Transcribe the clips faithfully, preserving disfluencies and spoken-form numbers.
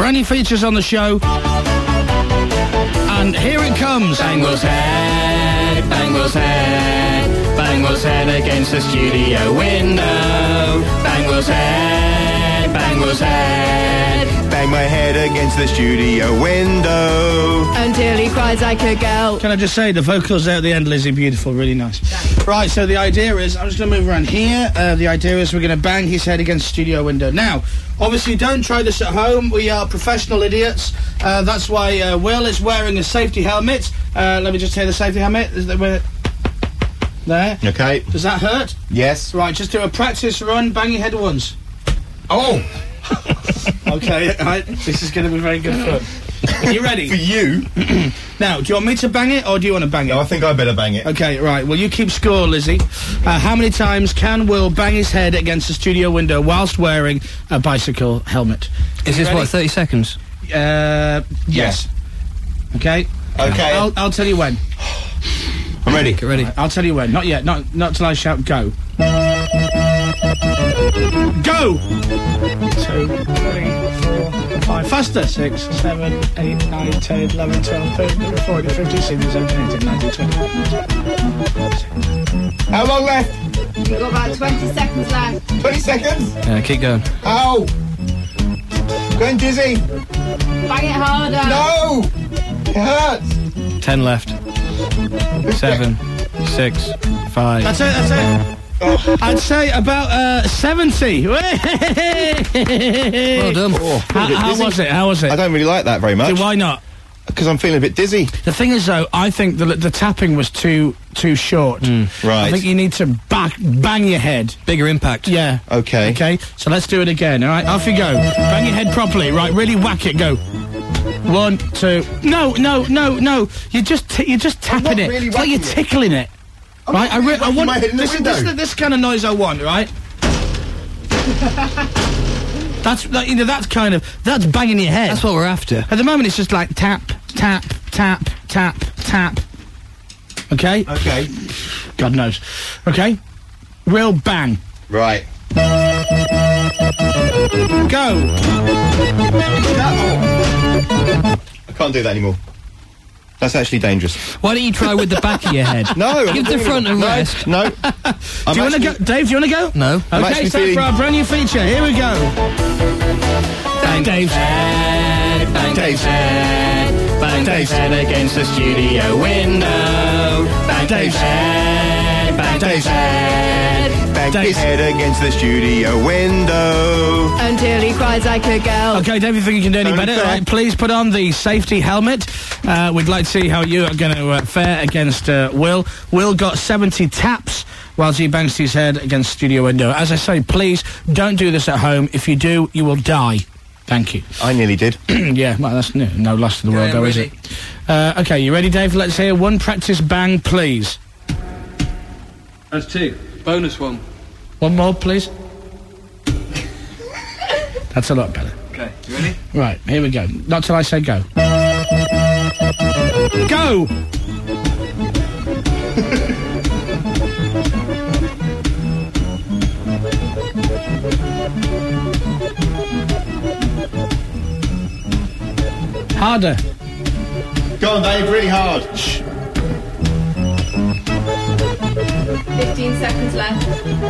brand new features on the show. And here it comes. Bang Will's head, bang Will's head, bang Will's head against the studio window. Bang Will's head, bang Will's head, bang my head against the studio window until he cries like a girl. Can I just say, the vocals there at the end, Lizzie, beautiful, really nice. Right, so the idea is, I'm just going to move around here. Uh, the idea is we're going to bang his head against the studio window. Now, obviously, don't try this at home. We are professional idiots. Uh, that's why uh, Will is wearing a safety helmet. Uh, let me just take the safety helmet. Is there, where, there. Okay. Does that hurt? Yes. Right, just do a practice run, bang your head once. Oh! Okay, right, this is going to be very good fun. Are you ready? For you? Now, do you want me to bang it, or do you want to bang it? No, I think I better bang it. Okay, right. Well, you keep score, Lizzie. Uh, how many times can Will bang his head against the studio window whilst wearing a bicycle helmet? Is this, what, thirty seconds? Uh, yes. Okay? Okay. I'll, I'll tell you when. I'm ready. Get ready. Right, I'll tell you when. Not yet. Not not till I shout go. Go! Two, three, four, five. Faster. Six, seven, eight, nine, ten, eleven, twelve, thirteen, fourteen, fifteen, sixteen, seventeen, eighteen, nineteen, twenty. How long left? You've got about twenty seconds left. twenty seconds? Yeah, keep going. Ow! Going dizzy. Bang it harder. No! It hurts. Ten left. Seven. Six. Five. That's it, that's it. Oh. I'd say about uh, seventy. Well done. Oh, How, how was it? How was it? I don't really like that very much. Why not? Because I'm feeling a bit dizzy. The thing is, though, I think the the tapping was too too short. Mm. Right. I think you need to back bang your head. Bigger impact. Yeah. Okay. Okay. So let's do it again. All right. Off you go. Bang your head properly. Right. Really whack it. Go. One, two. No, no, no, no. You're just t you're just tapping it. really It's like you're whacking it. tickling it. I'm right. not I, really re I whacking want my head in the this, window. this, this, this kind of noise I want. Right. That's that, you know. That's kind of that's banging your head. That's what we're after. At the moment, it's just like tap, tap, tap, tap, tap. Okay? Okay. God knows. Okay? Real bang. Right. Go! I can't do that anymore. That's actually dangerous. Why don't you try with the back of your head? No. Give the front a rest. No. Do you want to go? Dave, do you want to go? No. I'm Okay, actually it's time feeling- for our brand new feature. Here we go. bang Dave's head, bang Dave's head, bang Dave's head against the studio window. Bang Dave's head, bang Dave's head. Bang Dave. his head against the studio window. Until he cries like a girl. Okay, Dave, you think you can do any Only better? fair. Right, please put on the safety helmet. Uh, we'd like to see how you are going to uh, fare against uh, Will. Will got seventy taps whilst he bangs his head against the studio window. As I say, please don't do this at home. If you do, you will die. Thank you. I nearly did. Yeah, well, that's no, no loss to the world, Yeah, though, is ready. it? Uh, okay, you ready, Dave? Let's hear one practice bang, please. That's two. Bonus one. One more, please. That's a lot better. Okay, you ready? Right, here we go. Not till I say go. Go! Harder. Go on, Dave, really hard. Fifteen seconds left.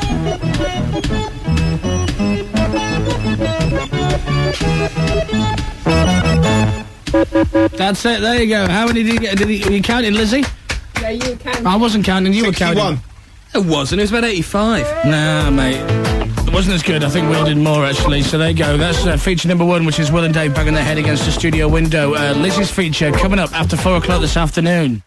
That's it, there you go. How many did you get? Did you, were you counting, Lizzie? Yeah, you can. I wasn't counting, you were sixty-one. counting. It wasn't. It was about eighty-five. Nah, mate. It wasn't as good. I think Will did more, actually. So there you go. That's uh, feature number one, which is Will and Dave banging their head against the studio window. Uh, Lizzie's feature coming up after four o'clock this afternoon.